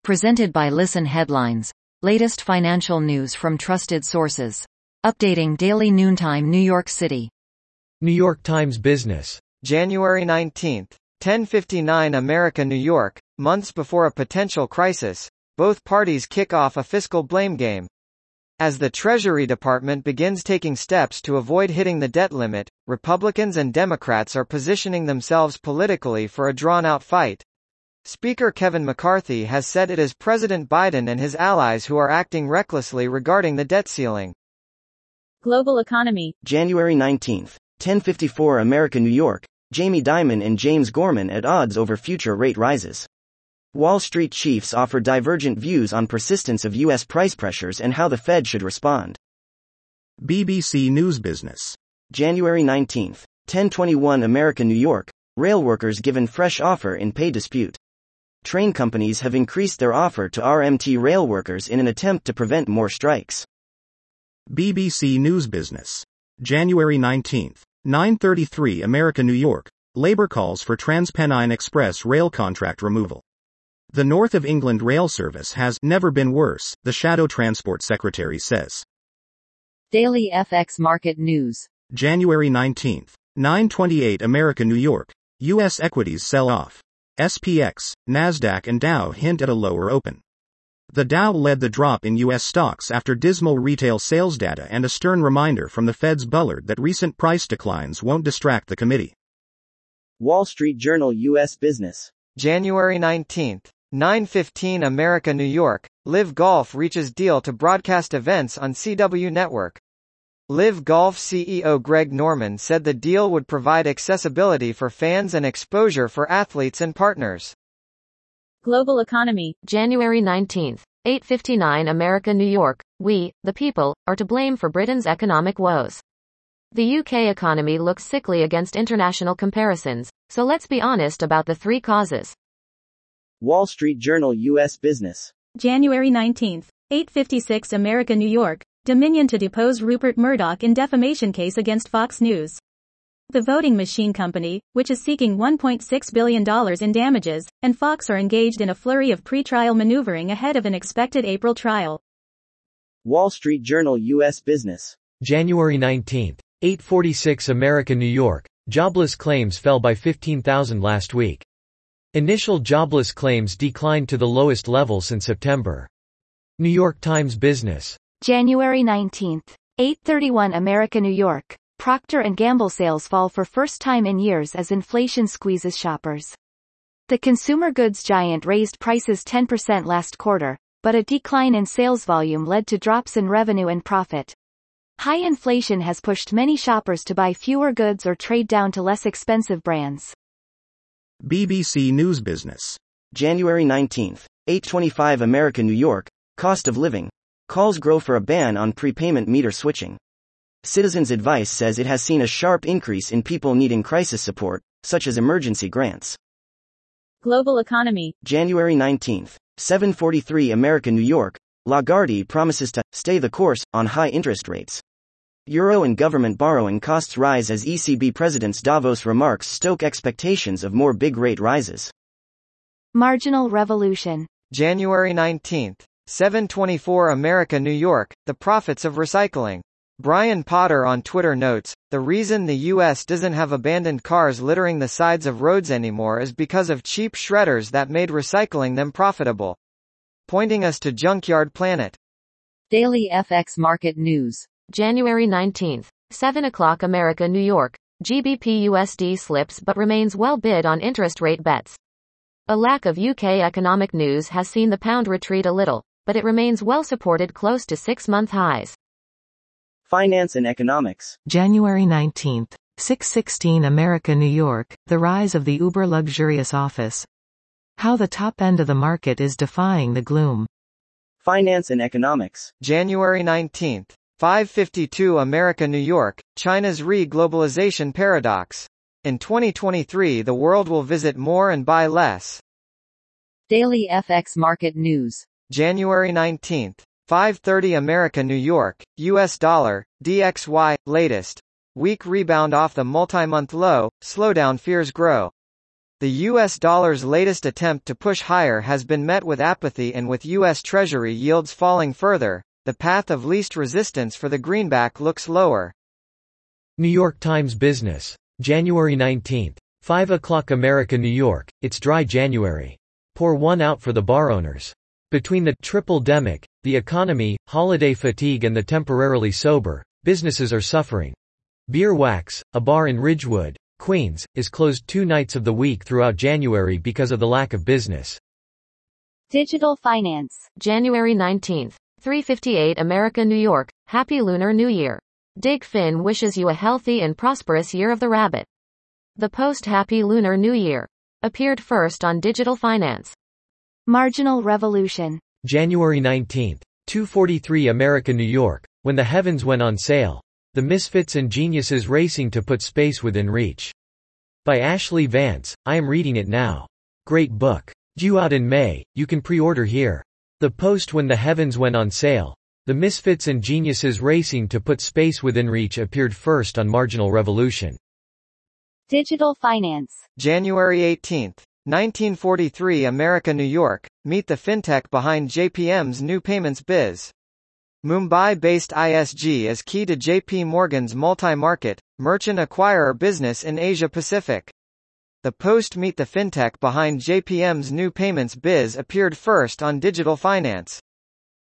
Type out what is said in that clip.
Presented by Listen Headlines. Latest financial news from trusted sources. Updating daily noontime New York City. New York Times Business. January 19, 10:59 America, New York. Months before a potential crisis, both parties kick off a fiscal blame game. As the Treasury Department begins taking steps to avoid hitting the debt limit, Republicans and Democrats are positioning themselves politically for a drawn-out fight. Speaker Kevin McCarthy has said it is President Biden and his allies who are acting recklessly regarding the debt ceiling. Global economy. January 19, 10:54 America, New York. Jamie Dimon and James Gorman at odds over future rate rises. Wall Street chiefs offer divergent views on persistence of U.S. price pressures and how the Fed should respond. BBC News Business. January 19, 10:21 America, New York. Rail workers given fresh offer in pay dispute. Train companies have increased their offer to RMT rail workers in an attempt to prevent more strikes. BBC News Business. January 19, 9:33 America, New York. Labour calls for TransPennine Express rail contract removal. The North of England rail service has never been worse, the Shadow Transport Secretary says. Daily FX Market News. January 19, 9:28 America, New York. U.S. equities sell off. SPX, Nasdaq and Dow hint at a lower open. The Dow led the drop in U.S. stocks after dismal retail sales data and a stern reminder from the Fed's Bullard that recent price declines won't distract the committee. Wall Street Journal U.S. Business. January 19, 9:15 America, New York. Live Golf reaches deal to broadcast events on CW Network. Live Golf CEO Greg Norman said the deal would provide accessibility for fans and exposure for athletes and partners. Global economy. January 19, 8:59 America, New York. We, the people, are to blame for Britain's economic woes. The UK economy looks sickly against international comparisons, so let's be honest about the three causes. Wall Street Journal U.S. Business. January 19, 8:56 America, New York. Dominion to depose Rupert Murdoch in defamation case against Fox News. The voting machine company, which is seeking $1.6 billion in damages, and Fox are engaged in a flurry of pre-trial maneuvering ahead of an expected April trial. Wall Street Journal U.S. Business. January 19, 8:46 America, New York. Jobless claims fell by 15,000 last week. Initial jobless claims declined to the lowest level since September. New York Times Business. January 19, 8:31 America, New York. Procter & Gamble sales fall for first time in years as inflation squeezes shoppers. The consumer goods giant raised prices 10% last quarter, but a decline in sales volume led to drops in revenue and profit. High inflation has pushed many shoppers to buy fewer goods or trade down to less expensive brands. BBC News Business. January 19, 8:25 America, New York. Cost of living. Calls grow for a ban on prepayment meter switching. Citizens Advice says it has seen a sharp increase in people needing crisis support, such as emergency grants. Global economy. January 19, 7:43 America, New York. Lagarde promises to stay the course on high interest rates. Euro and government borrowing costs rise as ECB President's Davos remarks stoke expectations of more big rate rises. Marginal revolution. January 19, 7:24 America, New York. The profits of recycling. Brian Potter on Twitter notes, the reason the U.S. doesn't have abandoned cars littering the sides of roads anymore is because of cheap shredders that made recycling them profitable. Pointing us to Junkyard Planet. Daily FX Market News. January 19, 7 o'clock America, New York. GBP USD slips but remains well bid on interest rate bets. A lack of UK economic news has seen the pound retreat a little, but it remains well supported close to 6-month highs. Finance and economics. January 19, 6:16 America, New York. The rise of the uber luxurious office. How the top end of the market is defying the gloom. Finance and economics. January 19, 5:52 America, New York. China's re-globalization paradox. In 2023 the world will visit more and buy less. Daily FX Market News. January 19, 5:30 America, New York. US dollar, DXY, latest. Weak rebound off the multi-month low, slowdown fears grow. The US dollar's latest attempt to push higher has been met with apathy, and with US Treasury yields falling further, the path of least resistance for the greenback looks lower. New York Times Business. January 19. 5 o'clock America New York, it's dry January. Pour one out for the bar owners. Between the triple-demic, the economy, holiday fatigue and the temporarily sober, businesses are suffering. Beer Wax, a bar in Ridgewood, Queens, is closed 2 nights of the week throughout January because of the lack of business. Digital finance. January 19. 3:58 America New York, Happy Lunar New Year. Dig Fin wishes you a healthy and prosperous year of the rabbit. The Post Happy Lunar New Year appeared first on Digital Finance. Marginal Revolution. January 19. 2:43 America New York, when the heavens went on sale. The Misfits and Geniuses Racing to Put Space Within Reach. By Ashley Vance, I am reading it now. Great book. Due out in May, you can pre-order here. The Post. When the heavens went on sale. The Misfits and Geniuses Racing to Put Space Within Reach appeared first on Marginal Revolution. Digital finance. January 18. 1943 America New York, meet the fintech behind JPM's new payments biz. Mumbai-based ISG is key to JP Morgan's multi-market, merchant acquirer business in Asia Pacific. The Post. Meet the fintech behind JPM's new payments biz appeared first on Digital Finance.